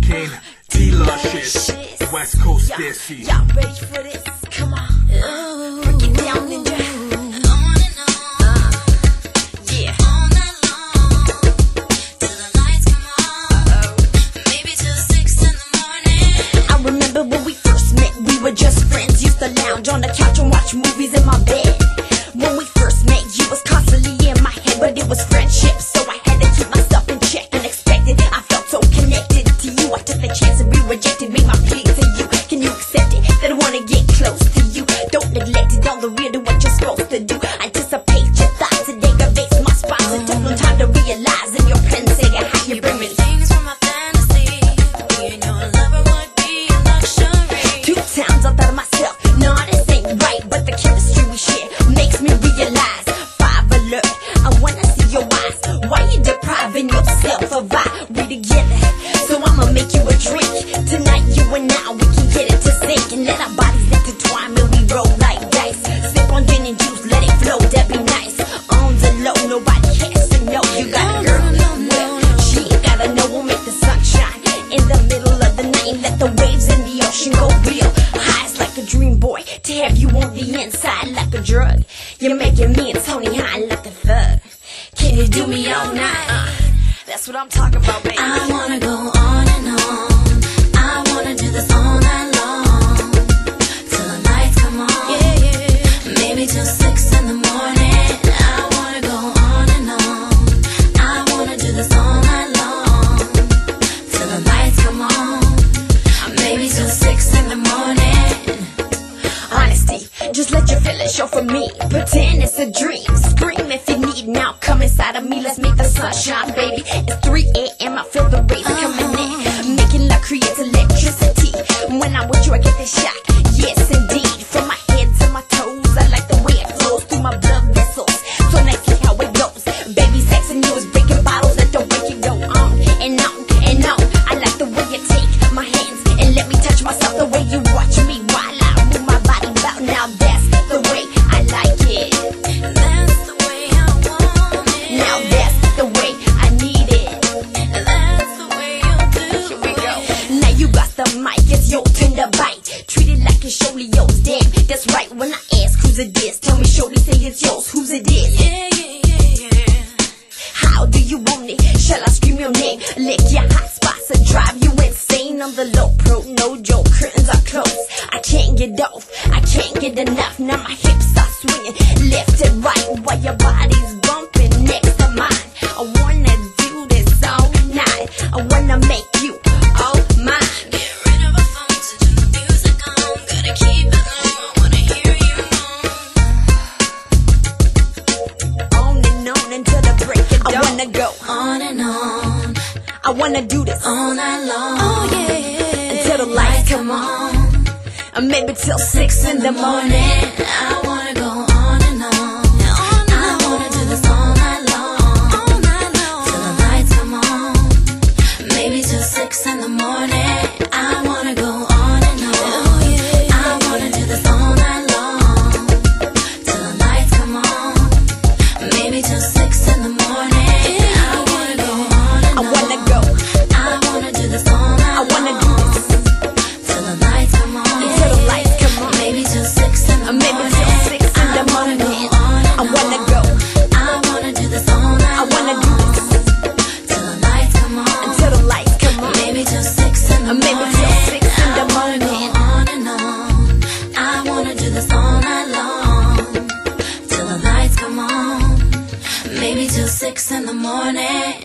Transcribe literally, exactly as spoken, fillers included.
King, D-Luscious, West Coast Desi. Y'all ready for this? Come on. Ooh. Break it down, ninja. On and on, Uh, yeah. all night long, till the lights come on, maybe till six in the morning. I remember when we first met, we were just friends. Used to lounge on the couch and watch movies in my bed. When we first met, you was constantly in my head, but it was friendship, so I had to keep myself in check. Unexpected, I felt so connected to you. I took the chance to be rejected, made my plea to you. Can you accept it? That I wanna get close to you. Don't neglect it, on the real, do what you're supposed to do. Anticipate your thoughts and aggravate my spots. It took no time to realize in your pen, say how you bring me. Things from my fantasy, being your lover would be a luxury. Two times I thought of myself, no, this ain't right, but the chemistry we share makes me realize. Five alert, I wanna see your eyes. Why you depriving yourself of I? We together, so I'ma make you a drink. Tonight you and I, we can get it to sink and let our bodies intertwine when we roll like dice. Sip on gin and juice, let it flow, that be nice. On the low, nobody has to know you got a girl. Well, she ain't gotta know, we'll make the sun shine in the middle of the night and let the waves in the ocean go real high. It's like a dream, boy, to have you on the inside like a drug. You're making me and Tony high like a thug. Can you do me all night? Uh, that's what I'm talking about, baby. I wanna go on and on, I wanna do this all night long, till the lights come on, Yeah, yeah. maybe till six in the morning. I wanna go on and on, I wanna do this all night long, till the lights come on, maybe till six in the morning. Honesty, just let your feelings show for me. Pretend it's a dream. Scream if you need. Now come inside of me. Let's make the sun shine, baby. It's three a m I feel the rays coming in. Making love creates electricity. When I'm with you, I get the shock. Yes, indeed. From my head to my toes, I like the way it flows through my blood vessels. So nicely how it goes. Baby, sex and you is breaking bottles. Let the break go on and on and on. I like the way you take my hands and let me touch myself. The way you watch me while I move my body about. Now that's the way I like it. That's the way I want it. Now that's the way I need it. That's the way you do Here we go. it. Now you got the mic, it's your turn to bite. Treat it like it's surely yours. Damn, that's right. When I ask who's it is, tell me surely say it's yours. Who's it is? Yeah, yeah, yeah, yeah. How do you want it? Shall I scream your name? Lick your hot spots and drive you insane. On the low pro, no joke, curtains are closed. I can't get off, I can't get enough. Now my hips are swinging left and right while your body's bumping next to mine. I wanna do this all night. I wanna make you all mine. Get rid of a phone to turn the music on. Gotta keep it low, I wanna hear you moan. On and on until the break of dawn. I wanna go On and on, I wanna do this all night long. Oh yeah. Until the lights come on. Or maybe till six in the morning. I wanna go on and on. I wanna do this all night long. All night long. Till the lights come on. Maybe till six in the morning. I wanna go on and on. Oh yeah. I wanna do this all night long. Till the lights come on. Maybe till six in the morning. I wanna go on and I on. wanna go I wanna do this all night I wanna long. do this Till the lights come on. Until the lights come on. Maybe till six in the Or morning. maybe till six in the I wanna morning. go on and I wanna on. go I wanna do this all night I wanna long. do this Till the lights come on. Until the lights come on. Maybe till six in the Or maybe morning. till six in the I wanna go morning. on and on. I wanna do this all night long. Till the lights come on. Maybe till six in the morning.